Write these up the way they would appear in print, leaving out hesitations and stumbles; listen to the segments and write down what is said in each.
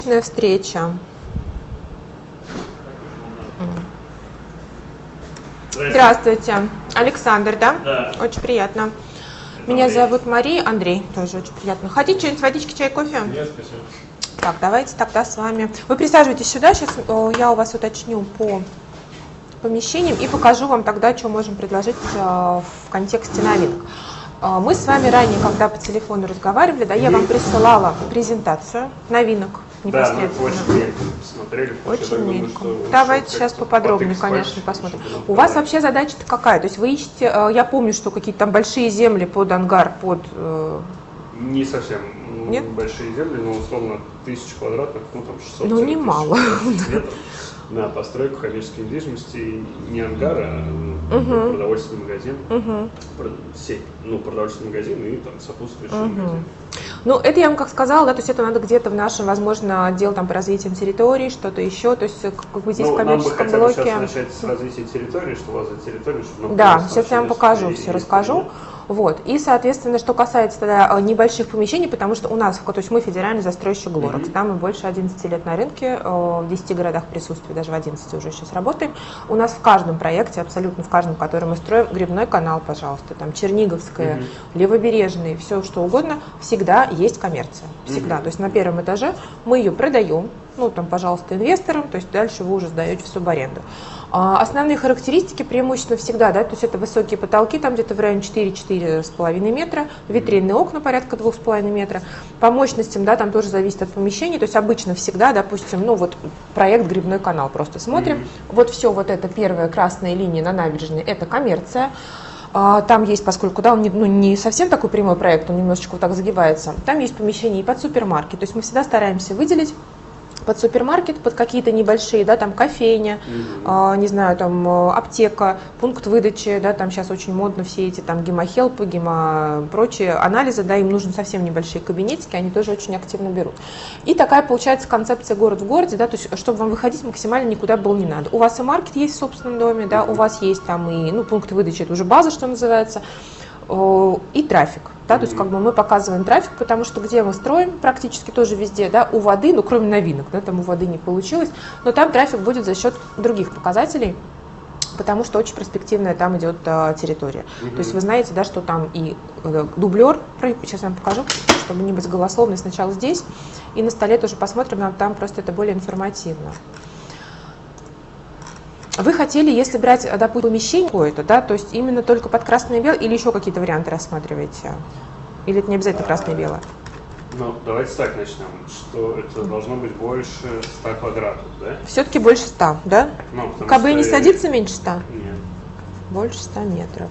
Встреча. Здравствуйте. Александр, да? Да. Очень приятно. Меня зовут Мария. Андрей, тоже очень приятно. Хотите что-нибудь, водички, чай, кофе? Нет, спасибо. Так, давайте тогда с вами. Вы присаживайтесь сюда, сейчас я у вас уточню по помещениям и покажу вам тогда, что можем предложить в контексте новинок. Мы с вами ранее, когда по телефону разговаривали, да, я вам присылала презентацию новинок непосредственно. Да, мы очень мельком посмотрели. Очень мельком. Давайте сейчас поподробнее, конечно, посмотрим. У вас вообще задача-то какая? То есть вы ищете, я помню, что какие-то там большие земли под ангар, под... Не совсем. Нет? Большие земли, но условно 1000 квадратных, ну там 600 Ну, немало. метров на постройку коммерческой недвижимости, не ангара, а продовольственный магазин, сеть, продовольственный магазин и там сопутствующий магазин. Ну, это я вам как сказала, да, то есть это надо где-то в нашем, возможно, отдел там по развитию территории, что-то еще, то есть как бы здесь в коммерческом нам бы блоке. хотя бы сейчас начать с развития территории, что у вас за территория, чтобы нам Да, сейчас я вам покажу, все расскажу. Вот. И, соответственно, что касается тогда небольших помещений, потому что у нас, то есть мы федеральный застройщик Глорекс, да, мы больше 11 лет на рынке, в 10 городах присутствуем, даже в 11 уже сейчас работаем. У нас в каждом проекте, абсолютно в каждом, который мы строим, грибной канал, пожалуйста, там Черниговская, Левобережный, все что угодно, всегда есть коммерция, всегда. То есть на первом этаже мы ее продаем, ну там, пожалуйста, инвесторам, то есть дальше вы уже сдаете в субаренду. Основные характеристики преимущественно всегда, да, то есть это высокие потолки, там где-то в районе 4-4,5 метра, витринные окна порядка 2,5 метра. По мощностям, да, там тоже зависит от помещений, то есть обычно всегда, допустим, ну вот проект «Грибной канал» просто смотрим, вот все вот это первая красная линия на набережной, это коммерция. Там есть, поскольку да, он не совсем такой прямой проект, он немножечко вот так загибается, там есть помещение и под супермаркет, то есть мы всегда стараемся выделить под супермаркет, под какие-то небольшие, да, там кофейня, не знаю, там аптека, пункт выдачи, да, там сейчас очень модно все эти там гемохелпы, прочие анализы, да, им нужны совсем небольшие кабинетики, они тоже очень активно берут. И такая получается концепция город в городе, да, то есть чтобы вам выходить максимально никуда было не надо. У вас и маркет есть в собственном доме, да, у вас есть там и, пункт выдачи, это уже база, что называется, и трафик. Да, то есть как бы мы показываем трафик, потому что где мы строим, практически тоже везде, да, у воды, кроме новинок, да, там у воды не получилось, но там трафик будет за счет других показателей, потому что очень перспективная там идет территория. То есть вы знаете, да, что там и дублер, сейчас я вам покажу, чтобы не быть голословной, сначала здесь, и на столе тоже посмотрим, там просто это более информативно. Вы хотели, если брать, допустим, помещение какое-то, да, то есть именно только под красное и белое, или еще какие-то варианты рассматриваете? Или это не обязательно красное и белое? Ну, давайте так начнем, что это должно быть больше 100 квадратов, да? Все-таки больше 100, да? КБ не садится меньше 100? Нет. Больше 100 метров.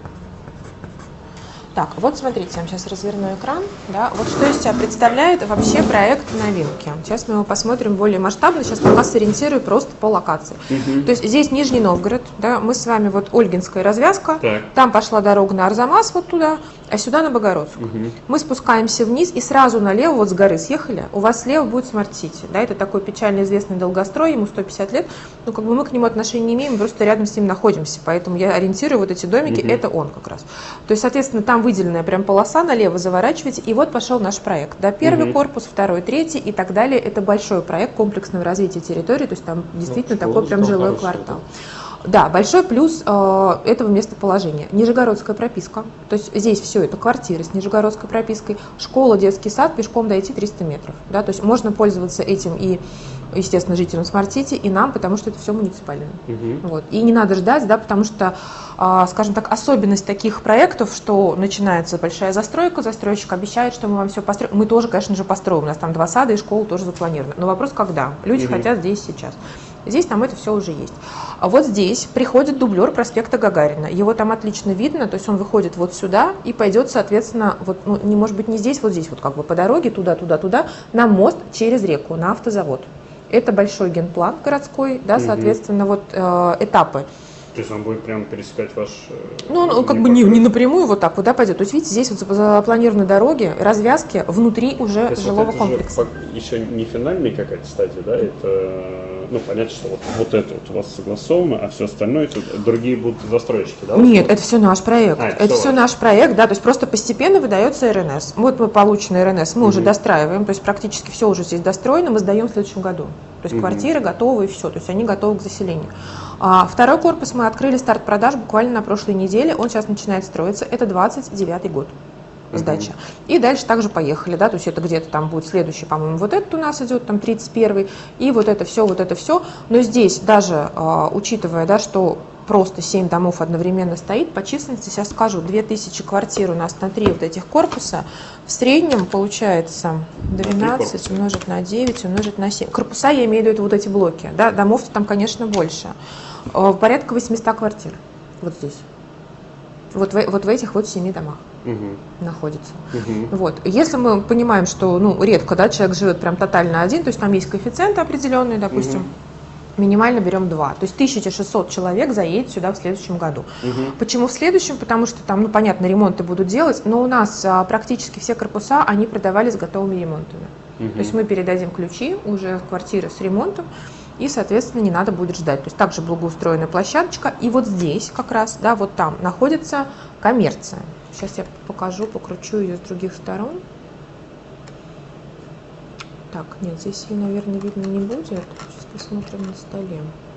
Так, вот смотрите, я вам сейчас разверну экран. Да, вот что из себя представляет вообще проект новинки. Сейчас мы его посмотрим более масштабно. Сейчас пока сориентирую просто по локации. То есть здесь Нижний Новгород, да, мы с вами вот Ольгинская развязка, там пошла дорога на Арзамас вот туда, а сюда на Богородскую. Мы спускаемся вниз и сразу налево, вот с горы съехали, у вас слева будет Смарт-Сити. Да, это такой печально известный долгострой, ему 150 лет, но как бы мы к нему отношения не имеем, мы просто рядом с ним находимся, поэтому я ориентирую вот эти домики, это он как раз. То есть, соответственно, там выделенная прям полоса, налево заворачиваете, и вот пошел наш проект. Да, первый корпус, второй, третий и так далее. Это большой проект комплексного развития территории, то есть там действительно такой прям жилой квартал. Да, большой плюс этого местоположения. Нижегородская прописка, то есть здесь все это квартиры с нижегородской пропиской, школа, детский сад, пешком дойти 300 метров. Да, то есть можно пользоваться этим и, естественно, жителям Смарт-Сити, и нам, потому что это все муниципальное. Вот. И не надо ждать, да, потому что, скажем так, особенность таких проектов, что начинается большая застройка, застройщик обещает, что мы вам все построим. Мы тоже, конечно же, построим. У нас там 2 сада и школа тоже запланированы. Но вопрос, когда? Люди хотят здесь сейчас. Здесь там это все уже есть. А вот здесь приходит дублер проспекта Гагарина. Его там отлично видно, то есть он выходит вот сюда и пойдет, соответственно, вот, не может быть не здесь, вот здесь, вот как бы по дороге, туда, на мост через реку, на автозавод. Это большой генплан городской, да, соответственно, вот этапы. То есть он будет прямо пересекать ваш... Ну, как бы не напрямую вот так, куда пойдет. То есть, видите, здесь вот запланированы дороги, развязки внутри уже жилого комплекса. Еще не финальная какая-то стадия, да? Это ну, понятно, что вот это вот у вас согласовано, а все остальное, это другие будут застройщики, да? Нет, это все наш проект. Это все ваш. наш проект, да, то есть просто постепенно выдается РНС. Вот мы полученный РНС, мы уже достраиваем, то есть практически все уже здесь достроено, мы сдаем в следующем году. То есть квартиры готовы и все, то есть они готовы к заселению. Второй корпус мы открыли старт продаж буквально на прошлой неделе, он сейчас начинает строиться, это 29-й год. Сдача. И дальше также поехали, да, то есть это где-то там будет следующий, по-моему, вот этот у нас идет, там 31-й, и вот это все. Но здесь даже, учитывая, да, что просто 7 домов одновременно стоит, по численности, сейчас скажу, 2000 квартир у нас на 3 вот этих корпуса, в среднем получается 12 умножить на 9, умножить на 7. Корпуса, я имею в виду вот эти блоки, да, домов там, конечно, больше. Порядка 800 квартир вот здесь. Вот в этих вот 7 домах находится. Вот. Если мы понимаем, что редко, да, человек живет прям тотально один, то есть там есть коэффициенты определенные, допустим, минимально берем 2. То есть 1600 человек заедет сюда в следующем году. Почему в следующем? Потому что там, понятно, ремонты будут делать, но у нас практически все корпуса, они продавались готовыми ремонтами. То есть мы передадим ключи уже в квартиры с ремонтом, и, соответственно, не надо будет ждать. То есть также благоустроенная площадочка. И вот здесь как раз, да, вот там находится коммерция. Сейчас я покажу, покручу ее с других сторон. Так, нет, здесь ее, наверное, видно не будет. Сейчас посмотрим на столе.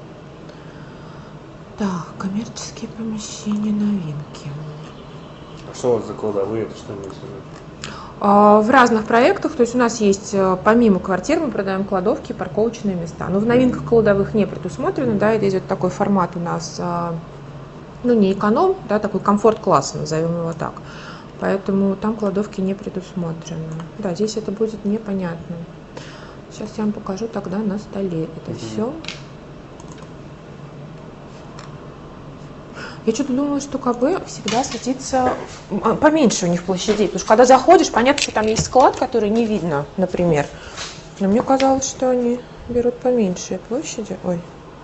Так, коммерческие помещения, новинки. Что у вас за кладовые, это что имеется в виду? В разных проектах, то есть у нас есть, помимо квартир, мы продаем кладовки, парковочные места. Но в новинках кладовых не предусмотрено, да, это идет такой формат у нас, не эконом, да, такой комфорт-класс, назовем его так. Поэтому там кладовки не предусмотрены. Да, здесь это будет непонятно. Сейчас я вам покажу тогда на столе это все. Я что-то думаю, что КБ всегда садится поменьше у них площадей. Потому что когда заходишь, понятно, что там есть склад, который не видно, например. Но мне казалось, что они берут поменьше площади. Ой.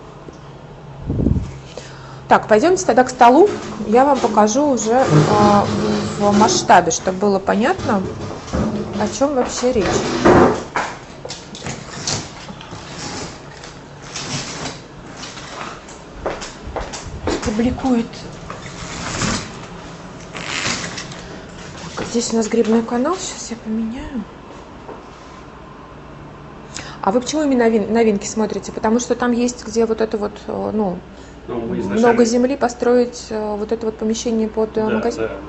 Так, пойдемте тогда к столу. Я вам покажу уже в масштабе, чтобы было понятно, о чем вообще речь. Публикует. Так, здесь у нас грибной канал, сейчас я поменяю. А вы почему именно новинки смотрите? Потому что там есть, где вот это вот, много земли, построить вот это вот помещение под магазин? Да.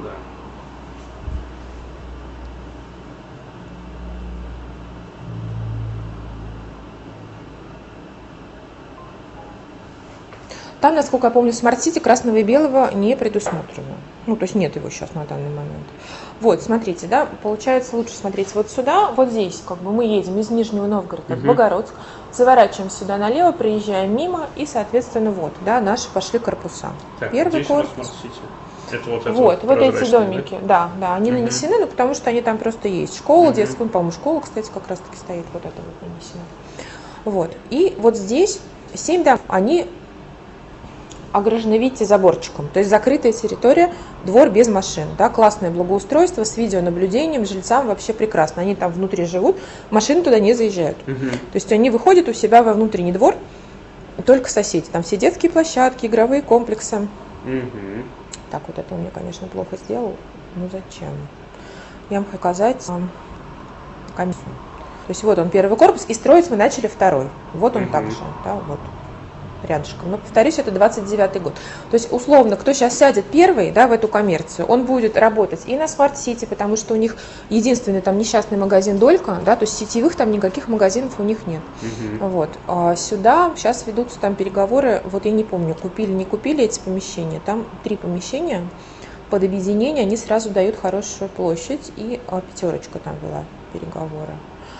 Там, насколько я помню, в смарт-сити красного и белого не предусмотрено. То есть нет его сейчас на данный момент. Вот, смотрите, да, получается лучше смотреть вот сюда, вот здесь, как бы мы едем из Нижнего Новгорода в Богородск, заворачиваем сюда налево, приезжаем мимо, и, соответственно, вот, да, наши пошли корпуса. Так, первый корпус. Это вот эти домики, да, они нанесены, но потому что они там просто есть. Школа, детская, по-моему, школа, кстати, как раз-таки стоит, вот это вот нанесено. Вот, и вот здесь 7 домов, они огражены, видите, заборчиком. То есть закрытая территория, двор без машин. Да, классное благоустройство с видеонаблюдением, жильцам вообще прекрасно. Они там внутри живут, машины туда не заезжают. То есть они выходят у себя во внутренний двор, только соседи. Там все детские площадки, игровые комплексы. Так, вот это у меня, конечно, плохо сделал. Зачем? Я вам хочу показать комиссию. То есть вот он первый корпус, и строить мы начали второй. Вот он также, да, вот. Рядышком. Но, повторюсь, это 29-й год. То есть, условно, кто сейчас сядет первый, да, в эту коммерцию, он будет работать и на смарт-сити, потому что у них единственный там несчастный магазин Долька, да, то есть сетевых там никаких магазинов у них нет. Вот. А сюда сейчас ведутся там переговоры, вот я не помню, купили, не купили эти помещения, там 3 помещения под объединение, они сразу дают хорошую площадь, и 5 там была переговоры.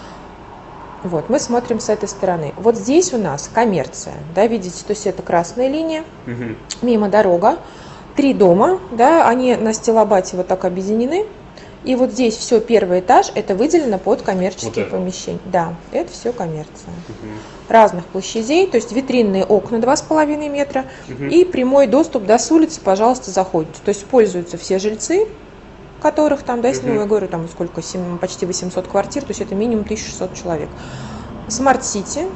Вот, мы смотрим с этой стороны. Вот здесь у нас коммерция, да, видите, то есть это красная линия, мимо дорога, 3 дома, да, они на стилобате вот так объединены, и вот здесь все, первый этаж, это выделено под коммерческие помещения. Да, это все коммерция. Разных площадей, то есть витринные окна 2,5 метра, и прямой доступ, да, с улицы, пожалуйста, заходите. То есть пользуются все жильцы, которых там, да, если я говорю, там сколько, почти 800 квартир, то есть это минимум 1600 человек. Смарт-сити,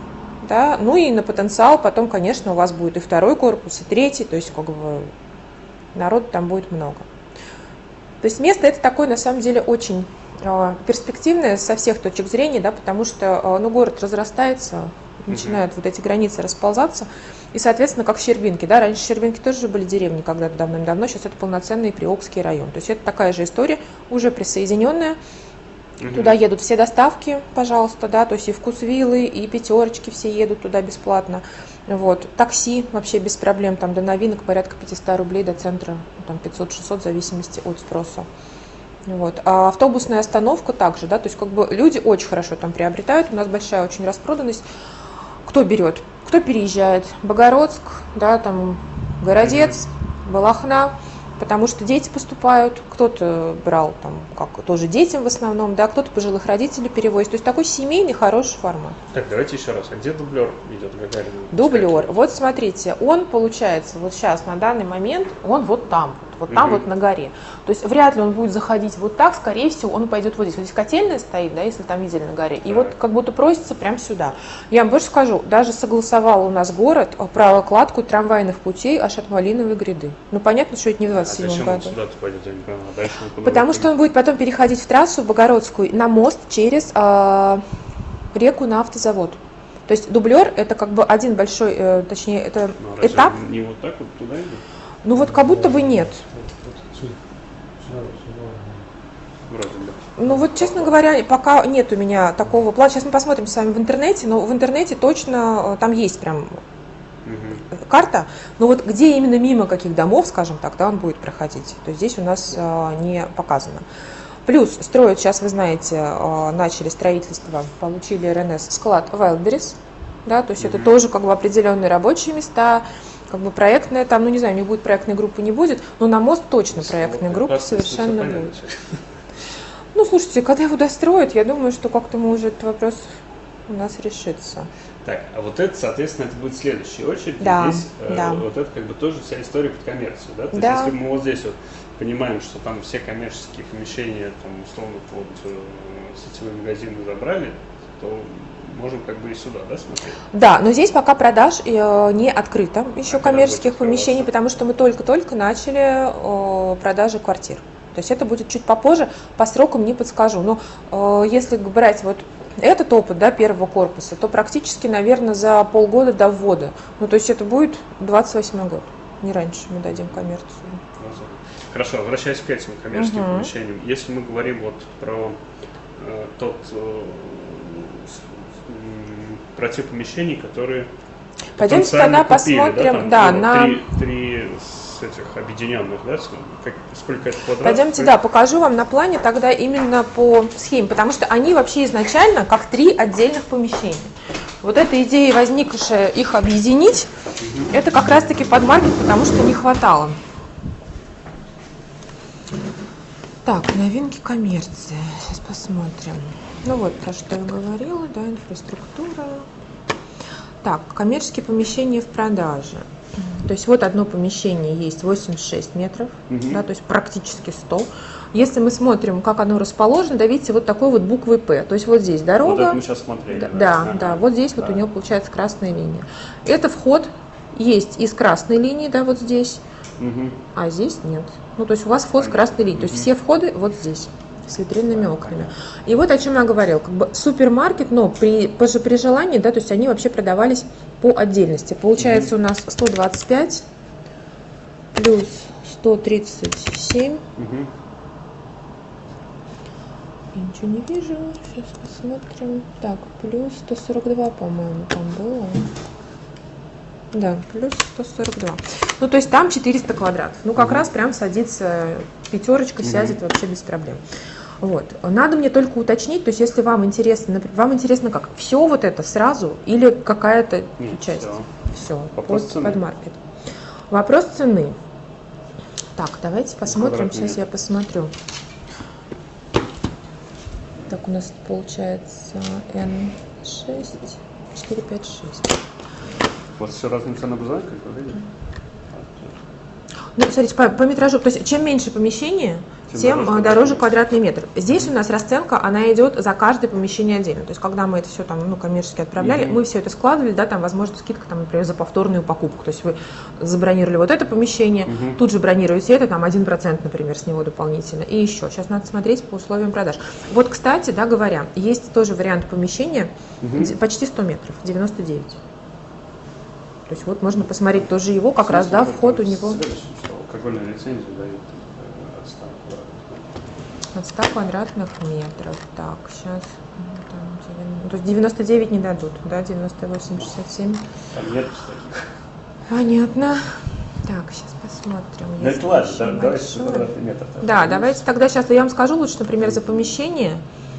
да, ну и на потенциал потом, конечно, у вас будет и второй корпус, и третий, то есть как бы народу там будет много. То есть место это такое, на самом деле, очень перспективное со всех точек зрения, да, потому что ну, город разрастается, начинают вот эти границы расползаться, и, соответственно, как в Щербинке, да, раньше Щербинки тоже были деревни когда-то давным-давно, сейчас это полноценный Приокский район, то есть это такая же история, уже присоединенная, туда едут все доставки, пожалуйста, да, то есть и вкусвиллы, и пятерочки все едут туда бесплатно, вот, такси вообще без проблем, там до новинок порядка 500 рублей, до центра, там 500-600 в зависимости от спроса. Вот. А автобусная остановка также, да, то есть как бы люди очень хорошо там приобретают, у нас большая очень распроданность. Кто берет, кто переезжает, Богородск, да, там Городец, Балахна, потому что дети поступают, кто-то брал там, как тоже детям в основном, да, кто-то пожилых родителей перевозит, то есть такой семейный хороший формат. Так, давайте еще раз, а где дублер идет Гагарина? Дублер, вот смотрите, он получается вот сейчас на данный момент, он вот там. Вот там вот на горе. То есть вряд ли он будет заходить вот так, скорее всего, он пойдет вот здесь. Вот здесь котельная стоит, да, если там видели на горе. И вот как будто просится прямо сюда. Я вам больше скажу, даже согласовал у нас город прокладку трамвайных путей аж от Малиновой гряды. Ну, понятно, что это не в 27 году. Сюда-то пойдет, я не понимаю, дальше потому что он будет потом переходить в трассу Богородскую на мост через реку на автозавод. То есть дублер это как бы один большой, точнее, это этап. Не вот так вот туда идет? Ну вот как будто бы нет. Ну вот, честно говоря, пока нет у меня такого плана. Сейчас мы посмотрим с вами в интернете, но в интернете точно там есть прям карта. Но вот где именно мимо каких домов, скажем так, да, он будет проходить, то здесь у нас не показано. Плюс строят, сейчас вы знаете, начали строительство, получили РНС склад Wildberries, да, то есть это тоже как бы определенные рабочие места. Как бы проектная, там, ну не знаю, не будет проектной группы, не будет, но на мост точно проектная группа совершенно будет. Ну, слушайте, когда его достроят, я думаю, что как-то мы уже этот вопрос у нас решится. Так, а вот это, соответственно, это будет следующая очередь. Да, здесь да. Вот это как бы тоже вся история под коммерцию, да? То есть Да. если мы вот здесь вот понимаем, что там все коммерческие помещения, там, условно, вот сетевые магазины забрали, то можем как бы и сюда, да, смотреть? Да, но здесь пока продаж не открыто еще коммерческих помещений, потому что мы только-только начали продажи квартир. То есть это будет чуть попозже, по срокам не подскажу. Но если брать вот этот опыт, да, первого корпуса, то практически, наверное, за полгода до ввода. Ну, то есть это будет 28 год, не раньше мы дадим коммерцию. Хорошо, возвращаясь к этим коммерческим помещениям, если мы говорим вот про про те помещения, которые пойдемте тогда посмотрим, да, на три с этих объединенных, да, сколько это квадратов? Пойдемте, да, покажу вам на плане тогда именно по схеме, потому что они вообще изначально как 3 отдельных помещения. Вот эта идея, возникшая их объединить, это как раз-таки под маркет, потому что не хватало. Так, новинки коммерции. Сейчас посмотрим. Ну вот, про что я говорила, да, инфраструктура. Так, коммерческие помещения в продаже. То есть вот одно помещение есть 86 метров, да, то есть практически 100. Если мы смотрим, как оно расположено, да, видите, вот такой вот буквой П. То есть вот здесь дорога. Вот это мы сейчас смотрели. Да, вот здесь вот у него получается красная линия. Это вход есть из красной линии, да, вот здесь, а здесь нет. Ну, то есть у вас вход с красной линией. То есть все входы вот здесь, с витринными окнами. И вот о чем я говорила, как бы супермаркет, но при желании, да, то есть они вообще продавались по отдельности. Получается у нас 125 плюс 137. Я ничего не вижу. Сейчас посмотрим. Так, плюс 142, по-моему, там было. Да, плюс 142. Ну, то есть там 400 квадратов. Ну, как раз прям садится пятерочка, сядет вообще без проблем. Вот. Надо мне только уточнить, то есть если вам интересно, например, вам интересно как? Все вот это сразу или какая-то часть? Все. Под маркет. Вопрос цены. Так, давайте посмотрим. Сейчас я посмотрю. Так, у нас получается N6, 4, 5, 6. У вас все разные цены образования, как вы видите? Ну, смотрите, по метражу, то есть чем меньше помещение, тем дороже квадратный метр. Здесь у нас расценка, она идет за каждое помещение отдельно. То есть, когда мы это все там, ну, коммерчески отправляли, мы все это складывали, да, там, возможно, скидка, там, например, за повторную покупку. То есть, вы забронировали вот это помещение, тут же бронируете это, там, 1%, например, с него дополнительно. И еще. Сейчас надо смотреть по условиям продаж. Вот, кстати, да, говоря, есть тоже вариант помещения почти 100 метров, 99. То есть, вот можно посмотреть тоже его, как раз, да, вход у него. Какую лицензию дают? От 100 квадратных метров. Так, сейчас. То есть 99 не дадут, да? 98, 67. Там нет таких. Понятно. Так, сейчас посмотрим. Да это ладно, давайте за квадратный метр. Да, давайте тогда сейчас я вам скажу лучше, например, за помещение.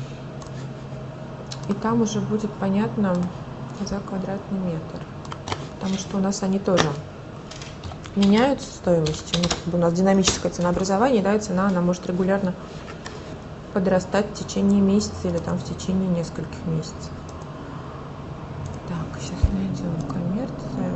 И там уже будет понятно за квадратный метр. Потому что у нас они тоже меняются стоимостью. У нас динамическое ценообразование, да, и цена, она может регулярно подрастать в течение месяца или там в течение нескольких месяцев. Так, сейчас найдем коммерцию.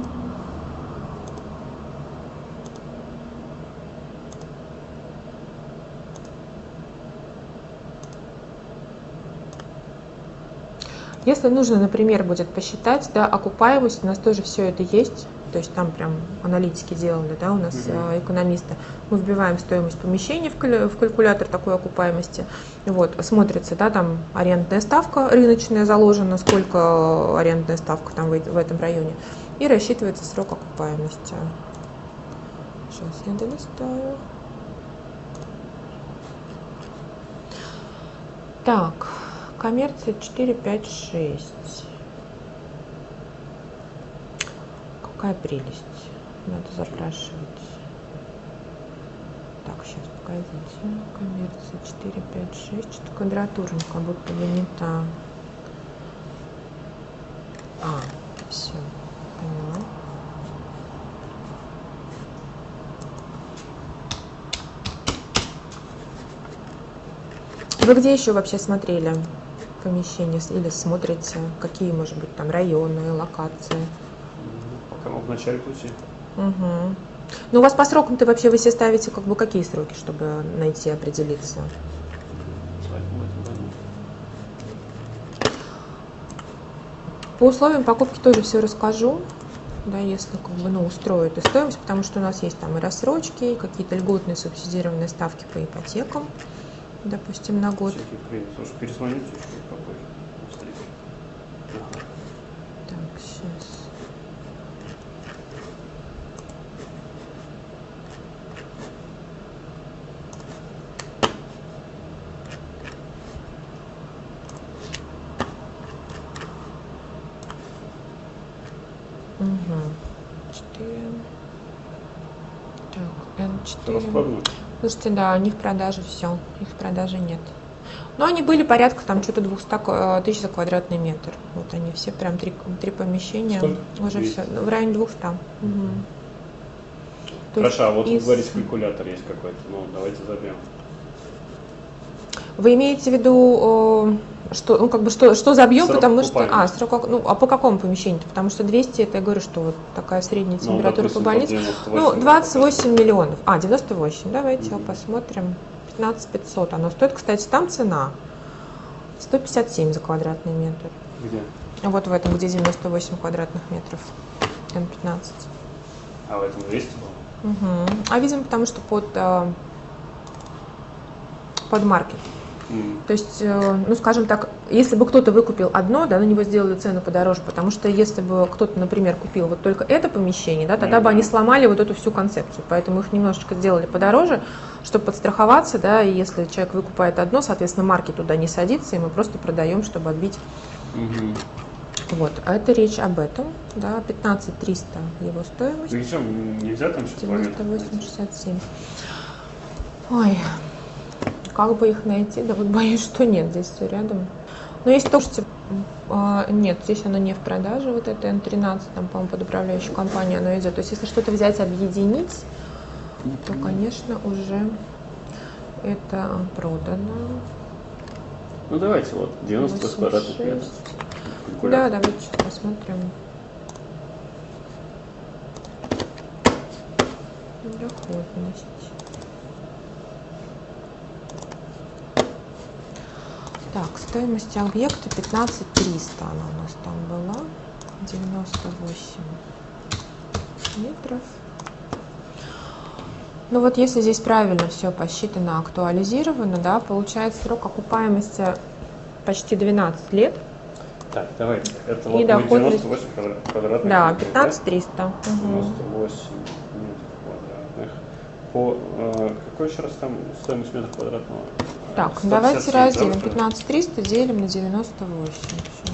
Если нужно, например, будет посчитать, да, окупаемость, у нас тоже все это есть. То есть там прям аналитики делали, да, у нас экономисты. Мы вбиваем стоимость помещения в калькулятор такой окупаемости. Вот, смотрится, да, там арендная ставка рыночная заложена, сколько арендная ставка там в этом районе. И рассчитывается срок окупаемости. Сейчас я долистаю. Так, коммерция 4, 5, 6. Какая прелесть. Надо запрашивать. Так, сейчас, погодите. Коммерция 4, 5, 6. Что-то квадратурно, как будто бы не та. Все. Поняла. Вы где еще вообще смотрели помещения или смотрите? Какие, может быть, там районы, локации? Пока в начале пути. Угу. Ну, у вас по срокам-то вообще вы себе ставите, как бы, какие сроки, чтобы найти, определиться? По условиям покупки тоже все расскажу, да, если как бы, ну, устроит и стоимость, потому что у нас есть там и рассрочки, и какие-то льготные субсидированные ставки по ипотекам, допустим, на год. Слушай, перезвоните еще попозже. Так, сейчас. Угу. 4. Так, N4. Распродано? Слушайте, да, у них продажи все, их продажи нет. Но они были порядка там что-то 200 тысяч за квадратный метр. Вот они все прям три помещения. Сколько? Уже 200. все, в районе 200. Угу. Хорошо, а вот вы говорите, калькулятор есть какой-то, ну давайте забьем. Вы имеете в виду, что, ну, как бы, что забьем, Срок потому что... окупаемости. Срок, ну, а по какому помещению-то? Потому что 200, это я говорю, что вот такая средняя температура, допустим, по больнице. 28 миллионов. 98, давайте посмотрим. 15 500 оно стоит. Кстати, там цена 157 за квадратный метр. Где? Вот в этом, где 98 квадратных метров. N15. А в этом 200 было? Угу. А видимо, потому что под маркет. То есть, ну, скажем так, если бы кто-то выкупил одно, да, на него сделали цену подороже, потому что если бы кто-то, например, купил вот только это помещение, да, тогда бы они сломали вот эту всю концепцию, поэтому их немножечко сделали подороже, чтобы подстраховаться, да, и если человек выкупает одно, соответственно, маркет туда не садится, и мы просто продаем, чтобы отбить. Вот, а это речь об этом, да, 15 300 его стоимость. И что, нельзя там сейчас 98,67. Ой. Как бы их найти? Да вот боюсь, что нет, здесь все рядом. Но есть то, что нет, здесь оно не в продаже, вот это N13, там, по-моему, под управляющую компанию оно идет. То есть если что-то взять, объединить, то, конечно, уже это продано. Ну давайте, вот, 90 квадратных метров. Да, давайте сейчас посмотрим. Доходность. Так, стоимость объекта 15 300 она у нас там была, 98 метров. Ну вот если здесь правильно все посчитано, актуализировано, да, получается срок окупаемости почти 12 лет. Так, давайте. Это И вот доходность... 98 квадратных да, метров. 15 300. 98 метров квадратных. По какой еще раз там стоимость метра квадратного? Так, 157, давайте разделим. да? 15 300 делим на 98. Сейчас.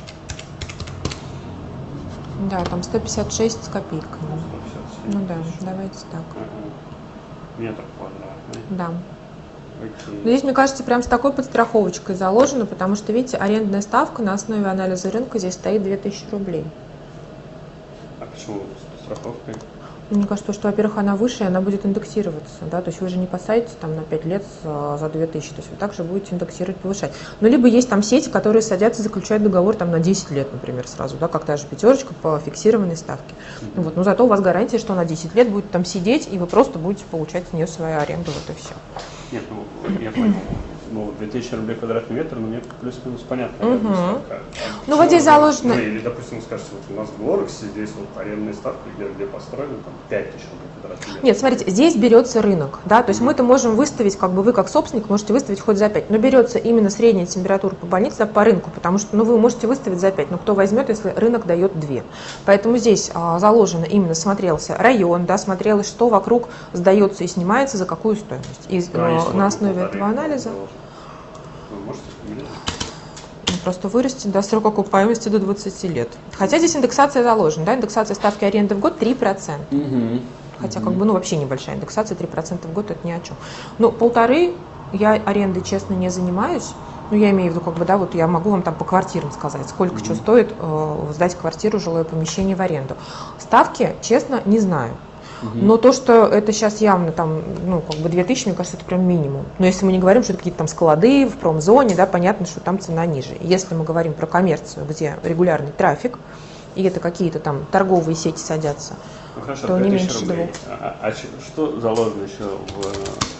Да, там 156 с копейками. 157 Ну да, тысяч. давайте так. Метр квадратный. Да. Окей. Но здесь, мне кажется, прям с такой подстраховочкой заложено, потому что, видите, арендная ставка на основе анализа рынка здесь стоит 2000 рублей. А почему с страховкой? Мне кажется, что, во-первых, она выше, и она будет индексироваться, да, то есть вы же не посадите там на 5 лет за 2000, то есть вы также будете индексировать, повышать. Но либо есть там сети, которые садятся, заключают договор там на 10 лет, например, сразу, да, как та же пятерочка по фиксированной ставке. Вот, но зато у вас гарантия, что на 10 лет будет там сидеть, и вы просто будете получать с нее свою аренду, вот и все. Нет, ну, я понял. Ну, 2000 рублей квадратный метр, но мне плюс-минус понятно. Арендная ставка. Ну, вот здесь заложено... Ну, или, допустим, скажете, вот у нас в Глорексе здесь вот арендная ставка, где построена, там 5000 рублей квадратный метр. Нет, смотрите, здесь берется рынок, да, то есть мы-то можем выставить, как бы вы как собственник можете выставить хоть за 5, но берется именно средняя температура по больнице по рынку, потому что, ну, вы можете выставить за 5, но кто возьмет, если рынок дает 2. Поэтому здесь заложено именно, смотрелся район, да, смотрелось, что вокруг сдается и снимается, за какую стоимость. И на основе этого анализа... Вы можете вспомнить? Просто вырастет до срока окупаемости до 20 лет. Хотя здесь индексация заложена, да, индексация ставки аренды в год 3%. Хотя как бы, ну, вообще небольшая индексация, 3% в год это ни о чем. Ну, 1,5 я арендой, честно, не занимаюсь. Ну, я имею в виду, как бы, да, вот я могу вам там по квартирам сказать, сколько что стоит сдать квартиру, жилое помещение в аренду. Ставки, честно, не знаю. Но то, что это сейчас явно там, ну, как бы 2000, мне кажется, это прям минимум. Но если мы не говорим, что это какие-то там склады в промзоне, да, понятно, что там цена ниже. Если мы говорим про коммерцию, где регулярный трафик, и это какие-то там торговые сети садятся, ну, хорошо, то не меньше 2. А что заложено еще в...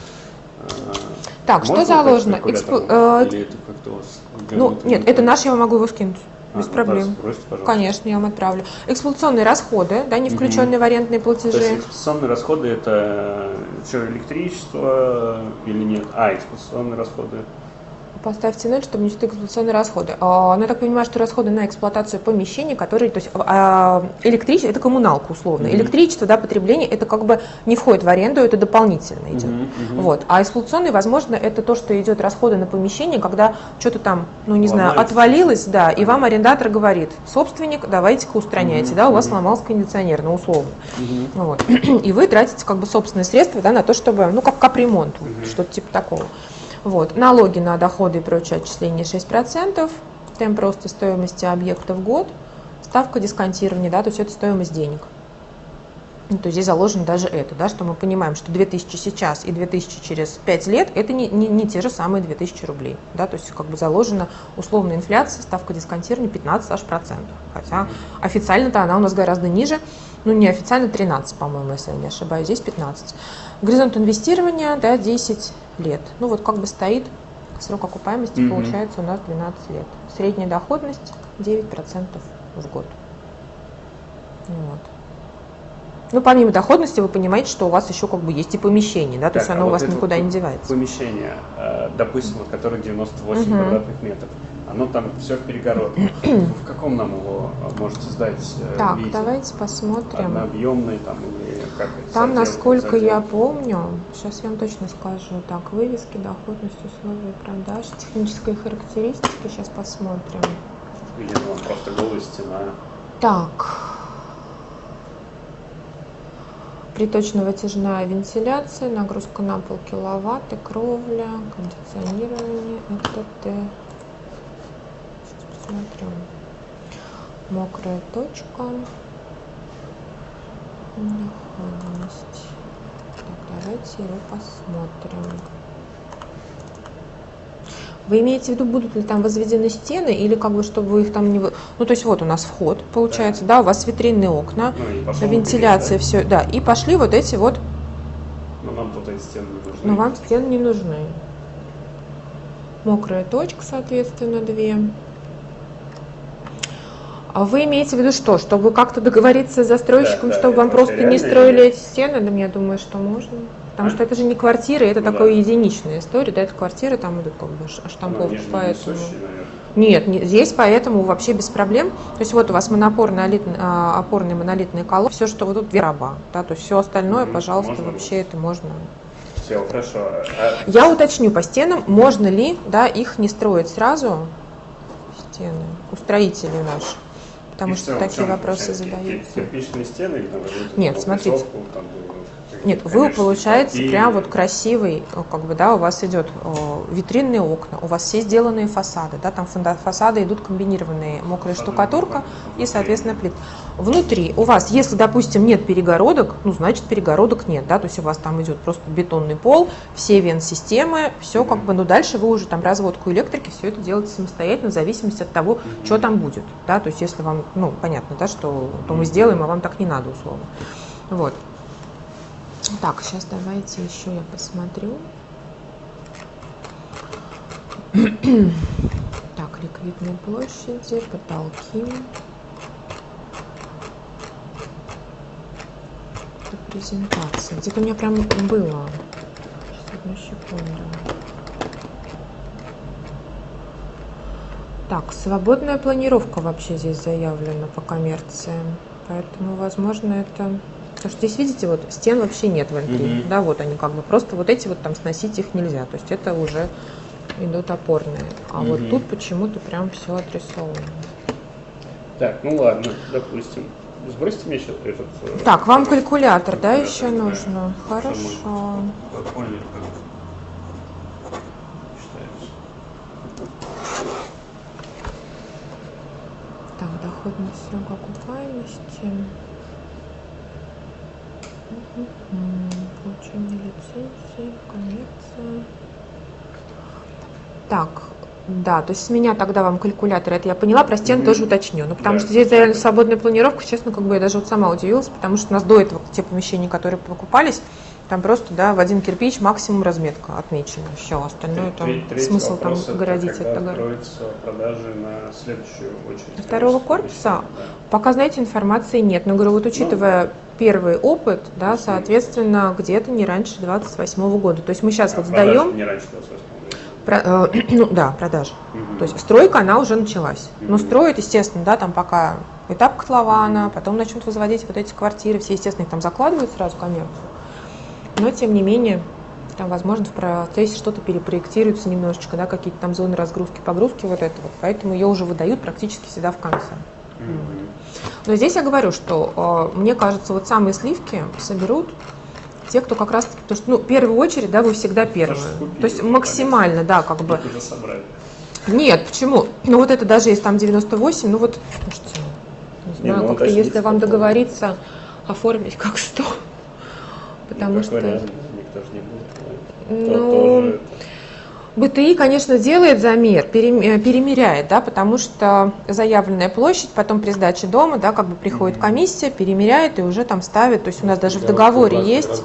Так, что заложено? Или это как-то у вас... Ну, нет, это наш, я вам могу его скинуть. Без ну, проблем. Бросьте, пожалуйста. Конечно, я вам отправлю. Эксплуатационные расходы, да, не включенные в арендные платежи. То есть эксплуатационные расходы это что, электричество или нет? Эксплуатационные расходы. Поставьте 0, чтобы не считать эксплуатационные расходы. Но я так понимаю, что расходы на эксплуатацию помещений, которые, то есть электричество, это коммуналка условно. Электричество, да, потребление, это как бы не входит в аренду, это дополнительно идет. Вот. А эксплуатационные, возможно, это то, что идет расходы на помещение, когда что-то там, ну не знаю, отвалилось, да, и вам арендатор говорит, собственник, давайте-ка устраняйте, да, у вас сломался кондиционер, ну условно. Вот. И вы тратите как бы собственные средства, да, на то, чтобы, ну как капремонт, что-то типа такого. Вот. Налоги на доходы и прочие отчисления 6%, темп роста стоимости объекта в год, ставка дисконтирования, да, то есть это стоимость денег. Ну, то есть здесь заложено даже это, да, что мы понимаем, что 2000 сейчас и 2000 через 5 лет это не те же самые 2000 рублей. Да, то есть как бы заложена условная инфляция, ставка дисконтирования 15 аж процентов. Хотя официально-то она у нас гораздо ниже, ну неофициально 13, по-моему, если я не ошибаюсь, здесь 15. Горизонт инвестирования, да, 10 лет. Ну вот как бы стоит срок окупаемости, получается у нас 12 лет. Средняя доходность 9% в год. Вот. Ну, помимо доходности, вы понимаете, что у вас еще как бы есть и помещение, да, то есть оно у вас никуда не девается. Помещение, допустим, вот, которое 98 квадратных метров, оно там все в перегородках. В каком нам его можете сдать? Так, виде? давайте посмотрим. Однообъемный там или как это? Там, насколько я помню, сейчас я вам точно скажу, так, вывески, доходность, условия продаж, технические характеристики, сейчас посмотрим. Или ну, просто голая стена. Так. Приточно-вытяжная вентиляция, нагрузка на полкиловатта, кровля, кондиционирование, это Т. Сейчас посмотрим. Мокрая точка. Доходность. Так, давайте его посмотрим. Вы имеете в виду, будут ли там возведены стены, или как бы, чтобы вы их там не... Ну, то есть вот у нас вход, получается, да, у вас витринные окна, вентиляция, да? все, да, и пошли вот эти вот... Но нам тут эти стены не нужны. Но вам стены не нужны. мокрая точка, соответственно, 2. А вы имеете в виду что? Чтобы как-то договориться с застройщиком, Да, чтобы вам просто не реально строили или- эти стены? Да, я думаю, что можно. Потому что это же не квартира, это такая единичная история. Да, это квартира, там идут как бы штамповки, поэтому... Нет, здесь поэтому вообще без проблем. То есть вот у вас опорные монолитные колонны, все, что вот тут 2 раба, да, то есть все остальное, пожалуйста, можно вообще это можно. Все, хорошо. Я уточню по стенам, можно ли, да, их не строить сразу, стены, у строителей наших, потому что такие вопросы задаются. Кирпичные стены или там? Нет, смотрите. Нет, вы, получается, прям вот красивый, как бы, да, у вас идет витринные окна, у вас все сделанные фасады, да, там фасады идут комбинированные, мокрая штукатурка и, соответственно, плит. Внутри у вас, если, допустим, нет перегородок, ну, значит, перегородок нет, да, то есть у вас там идет просто бетонный пол, все вент-системы, все как бы, ну, дальше вы уже там разводку электрики, все это делаете самостоятельно, в зависимости от того, что там будет, да, то есть если вам, ну, понятно, да, что то мы сделаем, а вам так не надо, условно, вот. Так, сейчас давайте еще я посмотрю. Так, ликвидные площади, потолки. Это презентация. Где-то у меня прям было. Сейчас, одну секунду. Так, свободная планировка вообще здесь заявлена по коммерции. Поэтому, возможно, это... Потому что здесь, видите, вот стен вообще нет внутри, да, вот они как бы, просто вот эти вот там сносить их нельзя, то есть это уже идут опорные, а вот тут почему-то прям все отрисовано. Так, ну ладно, допустим, сбросьте мне сейчас этот... Так, вам калькулятор, да, еще нужно? Хорошо. Так, доходность срок окупаемости. Получение лицензии, коммерция. Так, да, то есть с меня тогда вам калькулятор, это я поняла, про стены тоже уточню. Ну, потому что здесь заявлена свободная планировка, честно, как бы я даже вот сама удивилась, потому что у нас до этого те помещения, которые покупались, там просто, да, в один кирпич максимум разметка отмечена. Все, остальное там смысл там городить от того. Откроются продажи на следующую очередь. Второго корпуса? Пока, знаете, информации нет. Но, говорю, вот учитывая первый опыт, да, соответственно, где-то не раньше 28 года. То есть мы сейчас вот сдаем... Не раньше 28 года. Ну да, продажа. То есть стройка, она уже началась. Но строят, естественно, да, там пока этап котлована, потом начнут возводить вот эти квартиры, все, естественно, их там закладывают сразу коммерцию. Но, тем не менее, там, возможно, в процессе что-то перепроектируется немножечко, да, какие-то там зоны разгрузки, погрузки, вот это вот. Поэтому ее уже выдают практически всегда в конце. Но здесь я говорю, что, мне кажется, вот самые сливки соберут те, кто как раз-таки, потому что, ну, в первую очередь, да, вы всегда первые. То есть максимально, да, как бы. Нет, почему? Ну, вот это даже если там 98, ну вот, слушайте, не знаю, как-то если вам договориться, оформить как 100. Потому что... Никто же не будет. Ну, БТИ, конечно, делает замер, перемеряет, да, потому что заявленная площадь, потом при сдаче дома, да, как бы приходит комиссия, перемеряет и уже там ставит, то есть у нас даже в договоре есть,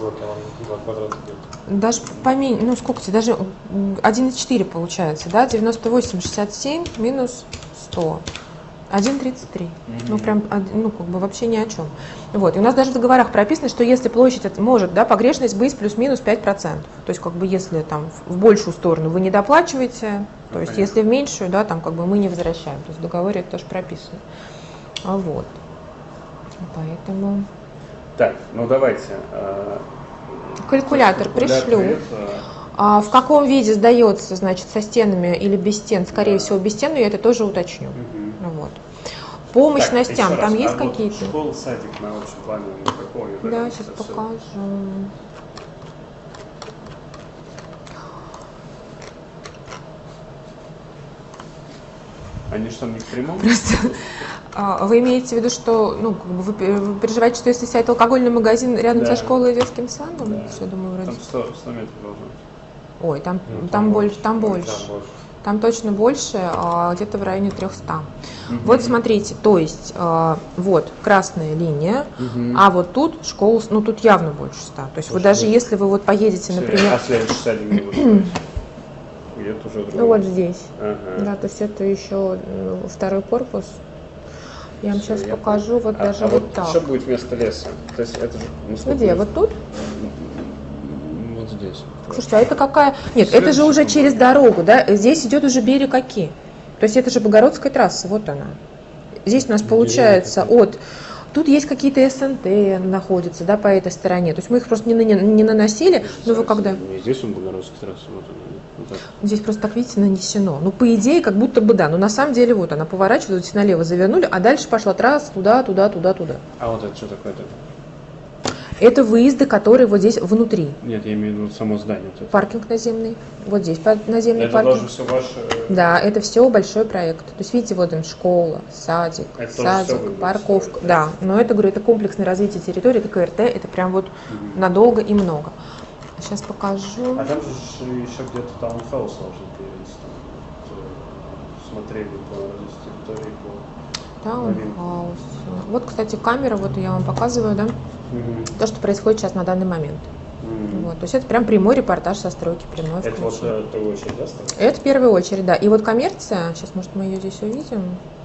даже поменьше, ну сколько-то, даже 1,4 получается, да, 98, 67 минус 100. 1,33. Ну, прям, ну, как бы вообще ни о чем. Вот. И у нас даже в договорах прописано, что если площадь может, да, погрешность быть плюс-минус 5%. То есть, как бы, если там в большую сторону вы не доплачиваете, то есть, если в меньшую, да, там, как бы мы не возвращаем. То есть, в договоре это тоже прописано. Вот. Поэтому... Так, ну давайте. Калькулятор пришлю. А в каком виде сдается, значит, со стенами или без стен? Скорее всего, без стен, но я это тоже уточню. Вот. По мощностям там есть какие-то? Вот школа, садик на общем плане, какого? Да, сейчас покажу. Они что, не в прямом? Просто вы имеете в виду, что, ну, как бы вы переживаете, что если сядет алкогольный магазин рядом со школой и детским садом? Да. Я думаю, вроде. Там 100 метров должно быть. Ой, там больше. Там точно больше, где-то в районе 300. Вот смотрите, то есть вот красная линия, а вот тут школа, ну тут явно больше 100. То есть вы даже если вы вот поедете, например... А следующий садик не будет? свет уже другой. Ну вот здесь. Ага. Да, то есть это еще второй корпус. Я вам сейчас покажу, вот даже вот так. что будет вместо леса? То есть это же, Где? Вот тут? Вот здесь. Слушайте, а это какая? Нет, это же уже через дорогу, да? Здесь идет уже берег Оки. То есть это же Богородская трасса, вот она. Здесь у нас получается от... Тут есть какие-то СНТ находятся, да, по этой стороне. То есть мы их просто не наносили, но вы когда... Не здесь он Богородская трасса, вот она. Вот так. Здесь просто, так видите, нанесено. Ну, по идее, как будто бы да, но на самом деле вот она поворачивает, здесь налево завернули, а дальше пошла трасса туда. А вот это что такое-то? Это выезды, которые вот здесь внутри. Нет, я имею в виду само здание. Вот это. Паркинг наземный. Вот здесь наземный Это паркинг. тоже все ваше... Да, это все большой проект. То есть, видите, вот он школа, садик, парковка. Да, но это, говорю, это комплексное развитие территории, это КРТ, это прям вот надолго и много. Сейчас покажу. А там же еще где-то таунхаус должен появиться. Смотрели по развитию территории, по... Таунхаус. Вот, кстати, камера, вот я вам показываю, да, то, что происходит сейчас на данный момент. Вот, то есть это прям прямой репортаж со стройки, прямой Это вот включение. в первую очередь, да, стало? Это в первую очередь, да. И вот коммерция, сейчас, может, мы ее здесь увидим.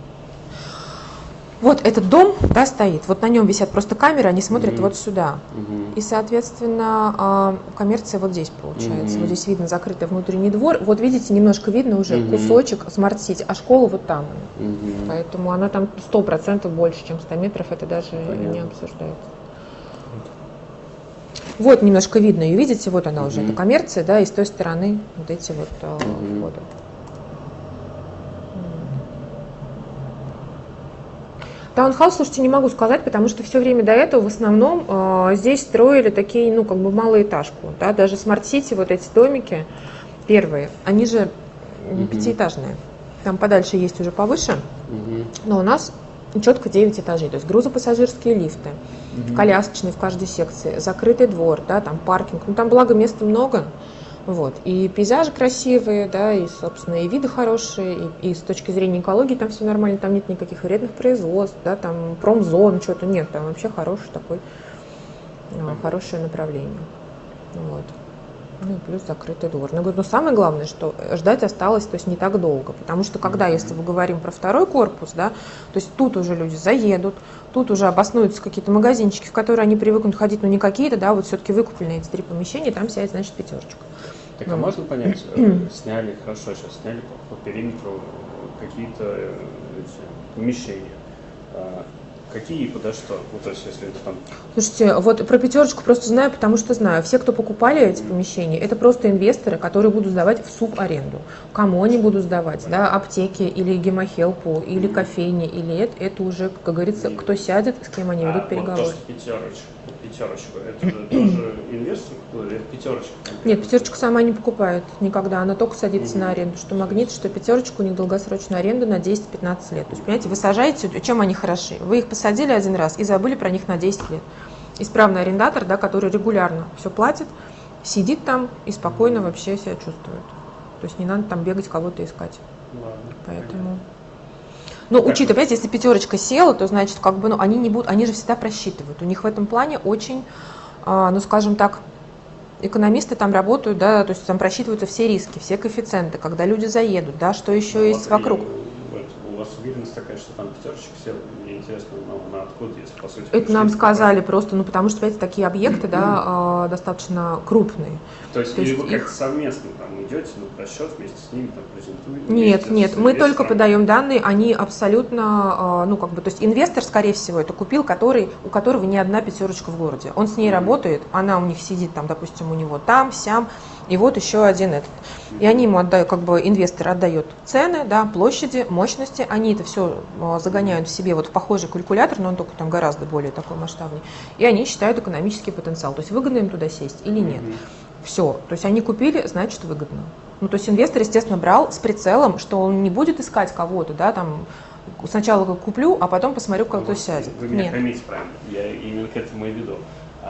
Вот этот дом, да, стоит, вот на нем висят просто камеры, они смотрят вот сюда. И, соответственно, коммерция вот здесь получается. Вот здесь видно закрытый внутренний двор. Вот видите, немножко видно уже кусочек смарт-сити, а школа вот там. Поэтому она там 100% больше, чем 100 метров, это даже не обсуждается. Вот немножко видно ее, видите, вот она уже, это коммерция, да, и с той стороны вот эти вот входы. Таунхаус, слушайте, не могу сказать, потому что все время до этого в основном здесь строили такие, ну, как бы малоэтажку, да, даже смарт-сити, вот эти домики первые, они же пятиэтажные, там подальше есть уже повыше, но у нас четко 9 этажей, то есть грузопассажирские лифты, колясочные в каждой секции, закрытый двор, да, там паркинг, ну, там, благо, места много. Вот. И пейзажи красивые, да, и, собственно, и виды хорошие, и с точки зрения экологии там все нормально, там нет никаких вредных производств, да, там промзон, что-то нет, там вообще хороший такой, хорошее направление. Вот. Ну и плюс закрытый двор. Но, говорю, самое главное, что ждать осталось, то есть не так долго, потому что когда, если мы говорим про второй корпус, да, то есть тут уже люди заедут, тут уже обоснуются какие-то магазинчики, в которые они привыкнут ходить, но не какие-то, да, вот все-таки выкупленные эти 3 помещения, там сядет, значит, 5. Так, а можно понять, сняли, хорошо, сейчас сняли по периметру какие-то помещения. Какие и подо что? Ну, то есть, если это там... Слушайте, вот про 5 просто знаю, потому что знаю. Все, кто покупали эти помещения, это просто инвесторы, которые будут сдавать в субаренду. Кому они будут сдавать? Да, аптеки или гемохелпу, или кофейни, или это уже, как говорится, кто сядет, с кем они ведут переговоры. Вот то, что пятерочка, это же тоже инвестор, или это 5? Нет, 5 сама не покупает никогда, она только садится на аренду. Что Магнит, что 5 у них долгосрочная аренда на 10-15 лет. То есть, понимаете, вы сажаете, чем они хороши? Вы их посадили один раз и забыли про них на 10 лет. Исправный арендатор, да, который регулярно все платит, сидит там и спокойно вообще себя чувствует. То есть не надо там бегать, кого-то искать. Ладно, поэтому... Ну, учитывая, если 5 села, то значит, как бы, ну, они не будут, они же всегда просчитывают. У них в этом плане очень, ну, скажем так, экономисты там работают, да, то есть там просчитываются все риски, все коэффициенты, когда люди заедут, да, что еще есть вокруг. У вас уверенность такая, что там 5 сел, мне интересно, на откуда, если по сути... Это нам сказали просто, ну, потому что, понимаете, такие объекты, да, достаточно крупные. То есть или вы как-то совместно там идете на расчет вместе с ними, там презентуете? Нет, мы только подаем данные, они абсолютно, ну, как бы, то есть инвестор, скорее всего, это купил, у которого не одна 5 в городе. Он с ней работает, она у них сидит там, допустим, у него там, сям, и вот еще один этот. И они ему отдают, как бы инвестор отдает цены, да, площади, мощности, они это все загоняют в себе вот в похожий калькулятор, но он только там гораздо более такой масштабный, и они считают экономический потенциал, то есть выгодно им туда сесть или нет. Все, то есть они купили, значит выгодно. Ну, то есть инвестор, естественно, брал с прицелом, что он не будет искать кого-то, да, там, сначала куплю, а потом посмотрю, кто сядет. Вы меня поймите правильно, я именно к этому и веду.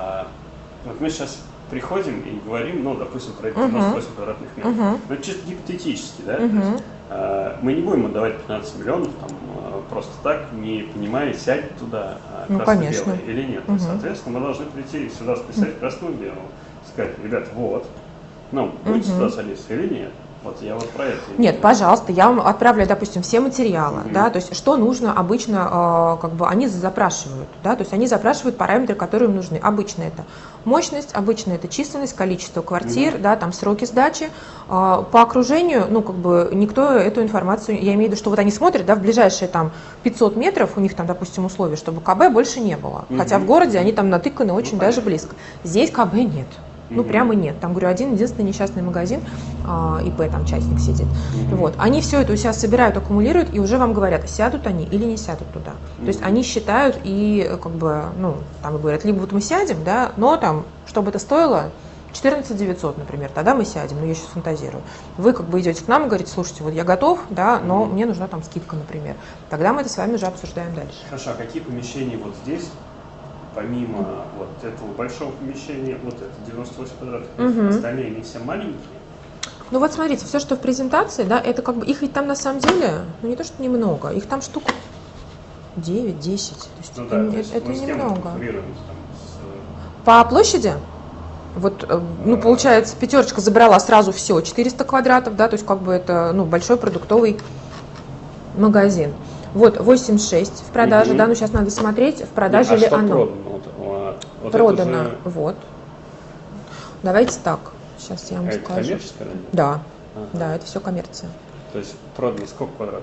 Вот мы сейчас приходим и говорим, ну, допустим, про 98 квадратных метров. Ну, чисто гипотетически, да? То есть, мы не будем отдавать 15 миллионов там, просто так, не понимая, сядет туда красно-белое или нет. Соответственно, мы должны прийти сюда списать красно-белого. Сказать, ребят, вот, ну, будете сюда садиться или нет? Вот я вот про это. Нет, пожалуйста, я вам отправляю, допустим, все материалы, да, то есть что нужно обычно, как бы они запрашивают, да, то есть они запрашивают параметры, которые им нужны. Обычно это мощность, обычно это численность, количество квартир, да, там сроки сдачи. По окружению, ну, как бы никто эту информацию, я имею в виду, что вот они смотрят, да, в ближайшие там 500 метров, у них там, допустим, условия, чтобы КБ больше не было, хотя в городе они там натыканы очень даже близко. Здесь КБ нет. Ну, прямо нет. Там, говорю, один единственный несчастный магазин, ИП, там частник сидит. Вот. Они все это у себя собирают, аккумулируют, и уже вам говорят, сядут они или не сядут туда. То есть они считают и, как бы, ну, там говорят, либо вот мы сядем, да, но там, чтобы это стоило 14 900, например, тогда мы сядем, ну, я сейчас фантазирую. Вы как бы идете к нам и говорите, слушайте, вот я готов, да, но мне нужна там скидка, например. Тогда мы это с вами уже обсуждаем дальше. Хорошо, а какие помещения вот здесь, помимо вот этого большого помещения, вот это 98 квадратов, остальные они все маленькие? Ну вот смотрите, все, что в презентации, да, это как бы, их ведь там на самом деле, ну не то, что немного, их там штук 9-10, то есть, ну, да, это немного. С... По площади, вот, ну получается, пятерочка забрала сразу все, 400 квадратов, да, то есть как бы это, ну, большой продуктовый магазин. Вот 8,6 в продаже, да, ну сейчас надо смотреть, в продаже ли оно. Продано, уже... вот. Давайте так, сейчас я вам скажу. Это коммерческое? Да, да, это все коммерция. То есть продано сколько квадратов?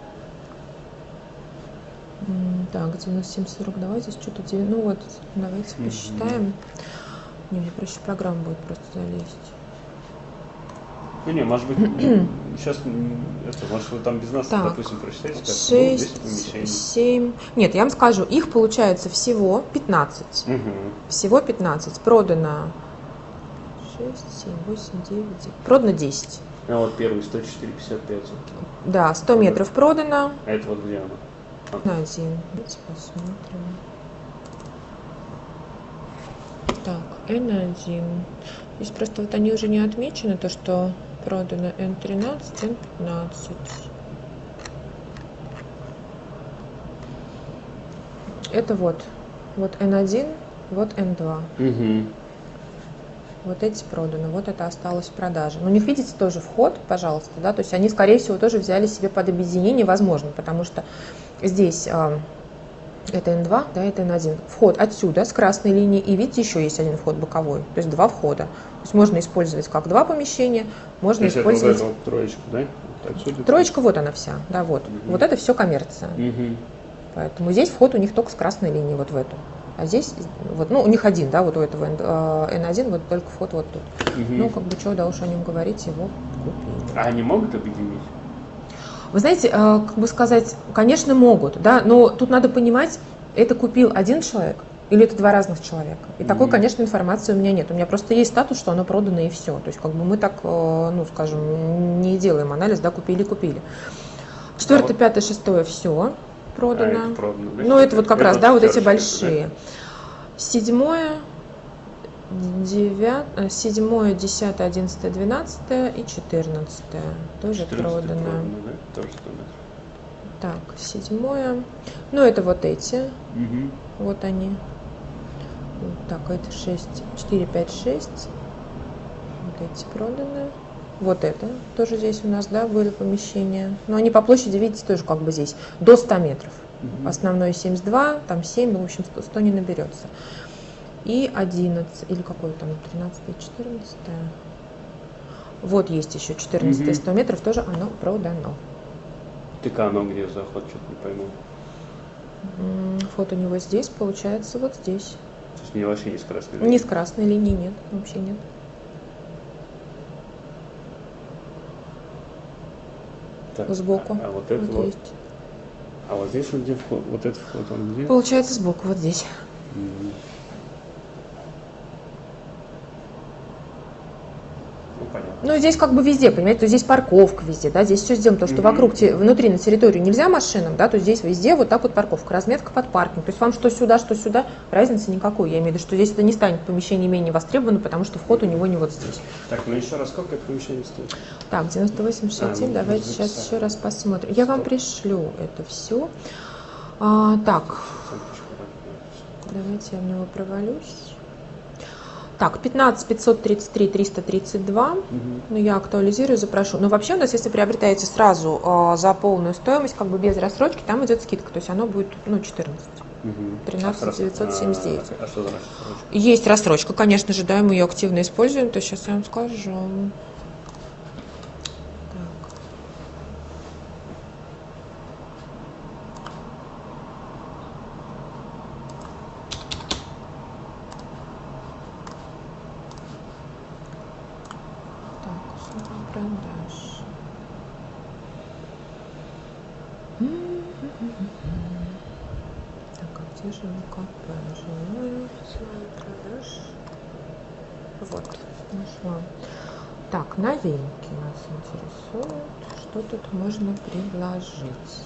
Так, 97,40, давайте что-то, ну вот, давайте посчитаем. Не, мне проще программу будет просто залезть. Ну не, может быть, сейчас, это, может, вы там без нас, так, допустим, прочитаете, как 6, 7, нет, я вам скажу, их получается всего 15, всего 15, продано 6, 7, 8, 9, 10, продано 10. А вот первый 104,55. Да, 100 метров продано. А это вот где она? Один, давайте посмотрим. Так, N1. Здесь просто вот они уже не отмечены, то, что продано N13, N15. Это вот N1, вот N2. Вот эти проданы, вот это осталось в продаже. Но у них, видите, тоже вход, пожалуйста, да, то есть они, скорее всего, тоже взяли себе под объединение, возможно, потому что здесь это N2, да, это N1. Вход отсюда, с красной линии, и видите, еще есть один вход боковой, то есть два входа. То есть можно использовать как два помещения, можно использовать... Это вот троечку, да? Отсюда троечка, вот она вся, да, вот. Вот это все коммерция. Поэтому здесь вход у них только с красной линии, вот в эту. А здесь, вот, ну, у них один, да, вот у этого N1, вот только вход вот тут. Ну, как бы, что, да уж о нем говорить, его купили. А они могут объединить? Вы знаете, как бы сказать, конечно, могут, да, но тут надо понимать, это купил один человек или это два разных человека. И такой, конечно, информации у меня нет. У меня просто есть статус, что оно продано и все. То есть, как бы мы так, ну, скажем, не делаем анализ, да, купили. 4, 5, 6 все продано. Это продано, да? Ну, это вот как это раз, да, вот эти большие. Да? 7, 9, 7, 10, 11, 12 и 14 тоже продано. Да? Тоже 100 метров. Так, 7. Ну, это вот эти. Вот они. Вот так, это 6, 4, 5, 6. Вот эти проданы. Вот это тоже здесь у нас, да, были помещения. Но они по площади, видите, тоже как бы здесь до 100 метров. Основной 72, там 7, ну, в общем, 100 не наберется. И 11, или какой там, 13 и 14. Вот есть еще 14 100 метров, тоже оно продано. Так а оно где заход, что-то не пойму. Вот у него здесь, получается, вот здесь. То есть вообще не с красной линии? Не с красной линии, нет, вообще нет. Так, сбоку. А вот это вот. Есть. А вот здесь вот где вход? Вот этот вход, он где? Получается сбоку, вот здесь. Ну, понятно. Ну, здесь как бы везде, понимаете, то здесь парковка везде, да, здесь все сделано, то, что вокруг, внутри на территорию нельзя машинам, да, то здесь везде вот так вот парковка, разметка под паркинг. То есть вам что сюда, разницы никакой. Я имею в виду, что здесь это не станет помещение менее востребовано, потому что вход у него не вот здесь. Так, ну еще раз, сколько это помещение стоит? Так, 98,67, давайте сейчас еще раз посмотрим. Я вам пришлю это все. Так, давайте я в него провалюсь. Так, 15 533 332, ну, я актуализирую, запрошу. Но вообще у нас, если приобретаете сразу за полную стоимость, как бы без рассрочки, там идет скидка, то есть оно будет, ну, 14. 13 979. А что за рассрочка? Есть рассрочка, конечно же, да, мы ее активно используем, то есть сейчас я вам скажу. Продаж. Так, а где же ВКП? Продаж. Вот, нашла. Так, новинки нас интересуют. Что тут можно предложить?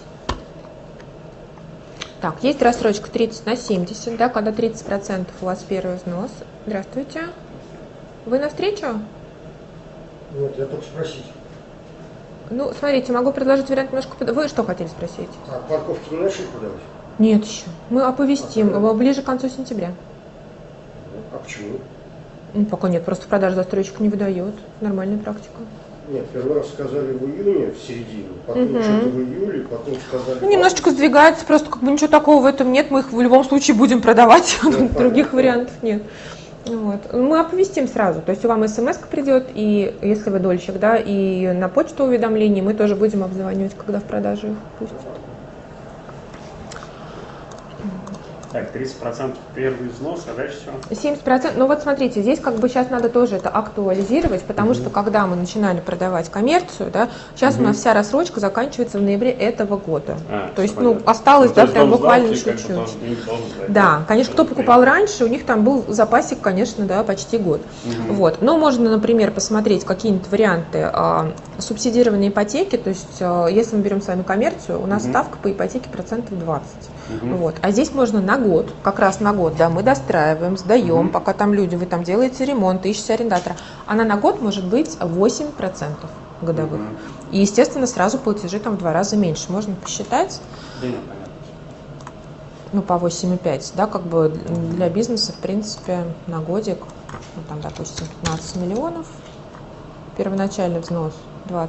Так, есть рассрочка 30 на 70, да, когда 30% у вас первый взнос. Здравствуйте. Вы навстречу? Нет, я только спросить. Ну, смотрите, могу предложить вариант немножко... Вы что хотели спросить? А парковки не начали продавать? Нет еще. Мы оповестим ближе к концу сентября. А почему? Ну, пока нет, просто в продажу застройщик не выдает. Нормальная практика. Нет, первый раз сказали в июне, в середине, потом что-то в июле, потом сказали... Ну, немножечко сдвигается, просто как бы ничего такого в этом нет. Мы их в любом случае будем продавать. Других вариантов нет. Вот. Мы оповестим сразу, то есть вам смс придет, и если вы дольщик, да, и на почту уведомлений мы тоже будем обзванивать, когда в продаже их пустят. Так, 30% первый взнос, а дальше что? 70%, ну вот смотрите, здесь как бы сейчас надо тоже это актуализировать, потому что когда мы начинали продавать коммерцию, да, сейчас у нас вся рассрочка заканчивается в ноябре этого года. То есть, ну, осталось, да, прям буквально чуть-чуть. Да, конечно, кто покупал раньше, у них там был запасик, конечно, да, почти год. Вот. Но можно, например, посмотреть какие-нибудь варианты субсидированной ипотеки, то есть, если мы берем с вами коммерцию, у нас ставка по ипотеке 20%. Вот. А здесь можно на год, как раз на год, да, мы достраиваем, сдаем, пока там люди, вы там делаете ремонт, ищете арендатора. Она на год может быть 8% годовых. И, естественно, сразу платежи там в 2 раза меньше. Можно посчитать. Да нет, понятно. Ну, по 8,5, да, как бы для бизнеса, в принципе, на годик, ну, там, допустим, 15 миллионов, первоначальный взнос 20%.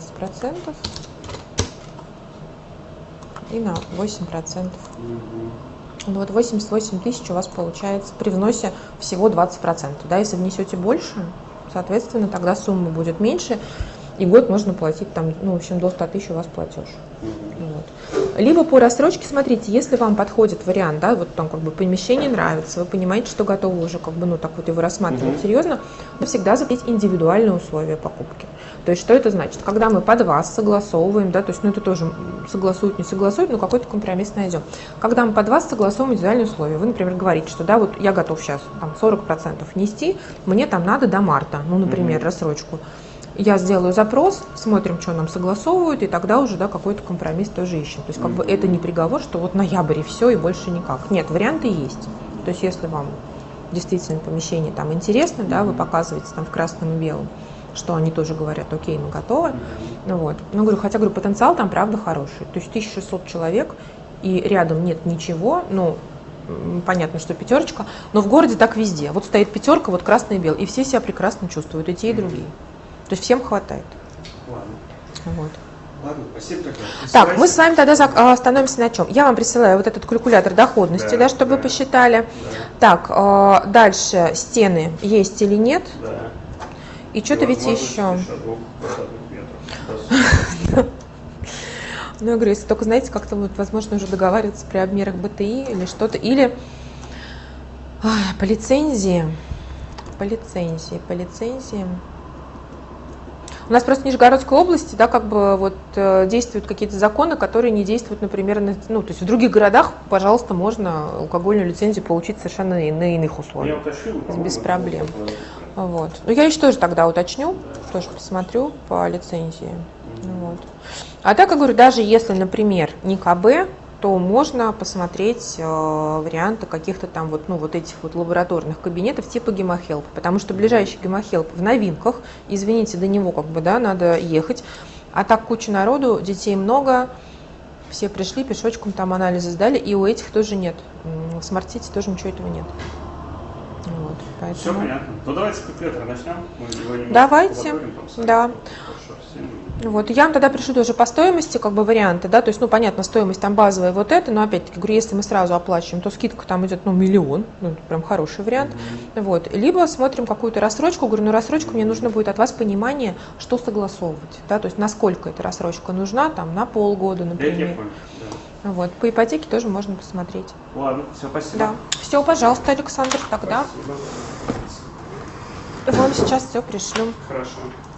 И на 8%. Ну, вот 88 тысяч у вас получается при вносе всего 20%. Да, если внесете больше, соответственно, тогда сумма будет меньше, и год можно платить там, ну, в общем, до 100 тысяч у вас платеж. Вот. Либо по рассрочке, смотрите, если вам подходит вариант, да, вот там как бы помещение нравится, вы понимаете, что готовы уже как бы, ну, так вот его рассматривать серьезно, но всегда запретить индивидуальные условия покупки. То есть, что это значит? Когда мы под вас согласовываем, да, то есть, ну, это тоже согласуют, не согласуют, но какой-то компромисс найдем. Когда мы под вас согласовываем индивидуальные условия, вы, например, говорите, что, да, вот я готов сейчас там 40% нести, мне там надо до марта, ну, например, рассрочку. Я сделаю запрос, смотрим, что нам согласовывают, и тогда уже, да, какой-то компромисс тоже ищем. То есть, как бы это не приговор, что вот ноябрь и все, и больше никак. Нет, варианты есть. То есть, если вам действительно помещение там интересно, да, вы показываете там в красном и белом, что они тоже говорят, окей, мы готовы. Ну, вот. Но говорю, хотя, говорю, потенциал там правда хороший. То есть 1600 человек, и рядом нет ничего, ну, понятно, что пятерочка, но в городе так везде. Вот стоит пятерка, вот красный и белый, и все себя прекрасно чувствуют, и те, и другие. То есть всем хватает. Ладно. Вот. Ладно, спасибо тогда. Так, мы с вами тогда остановимся на чем? Я вам присылаю вот этот калькулятор доходности, да, чтобы вы посчитали. Да. Так, дальше стены есть или нет? Да. И что-то ведь еще. Ну, я говорю, если только, знаете, как-то вот, возможно, уже договариваться при обмерах БТИ или что-то, или по лицензии. У нас просто в Нижегородской области, да, как бы вот действуют какие-то законы, которые не действуют, например, ну, то есть в других городах, пожалуйста, можно алкогольную лицензию получить совершенно на иных условиях. Без проблем. Вот. Но я еще тоже тогда уточню, тоже посмотрю по лицензии. Вот. А так, я говорю, даже если, например, не КБ, то можно посмотреть варианты каких-то там вот, ну, вот этих вот лабораторных кабинетов типа Гемохелп, потому что ближайший Гемохелп в новинках, извините, до него как бы, да, надо ехать, а так куча народу, детей много, все пришли, пешочком там анализы сдали, и у этих тоже нет, в Смарт-Сити тоже ничего этого нет. Вот, Все поэтому... понятно. Ну давайте с калькулятора начнем. Мы его немного Давайте, подготовим, там, да. Хорошо, всем. Вот, я вам тогда пришлю тоже по стоимости, как бы, варианты, да, то есть, ну, понятно, стоимость там базовая вот эта, но, опять-таки, говорю, если мы сразу оплачиваем, то скидка там идет, ну, 1 000 000, ну, это прям хороший вариант, вот, либо смотрим какую-то рассрочку, говорю, ну, рассрочку мне нужно будет от вас понимание, что согласовывать, да, то есть, насколько эта рассрочка нужна, там, на полгода, Я например, понял, да. вот, по ипотеке тоже можно посмотреть. Ладно, все, спасибо. Да, все, пожалуйста, Александр, тогда Спасибо. вам сейчас все пришлю. Хорошо.